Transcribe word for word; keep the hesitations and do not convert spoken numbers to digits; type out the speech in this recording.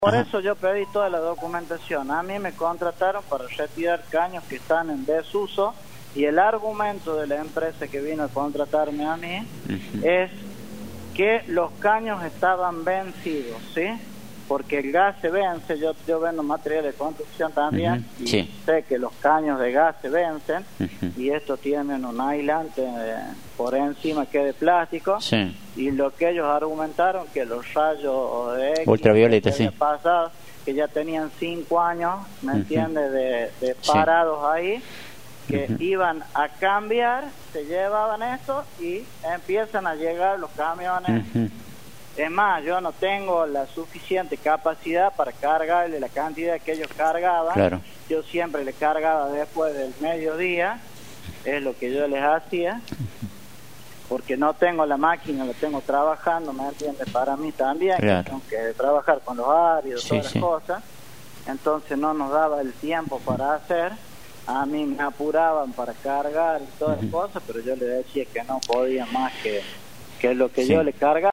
Por Ajá. eso yo pedí toda la documentación. A mí me contrataron para retirar caños que están en desuso y el argumento de la empresa que vino a contratarme a mí uh-huh. es que los caños estaban vencidos, ¿sí? Porque el gas se vence, yo, yo vendo material de construcción también uh-huh. y sí. sé que los caños de gas se vencen uh-huh. y estos tienen un aislante eh, por encima que es de plástico sí. y lo que ellos argumentaron que los rayos de X ultravioleta, sí. pasado, que ya tenían cinco años, ¿me uh-huh. entiendes? De, de parados sí. ahí, que uh-huh. iban a cambiar, se llevaban eso y empiezan a llegar los camiones. Uh-huh. Es más, yo no tengo la suficiente capacidad para cargarle la cantidad que ellos cargaban. Claro. Yo siempre le cargaba después del mediodía, es lo que yo les hacía, porque no tengo la máquina, la tengo trabajando, ¿me entiendes? Para mí también, claro. que tengo que trabajar con los áridos, sí, todas sí. las cosas, entonces no nos daba el tiempo para hacer. A mí me apuraban para cargar y todas uh-huh. las cosas, pero yo le decía que no podía más que, que lo que sí. yo le cargaba.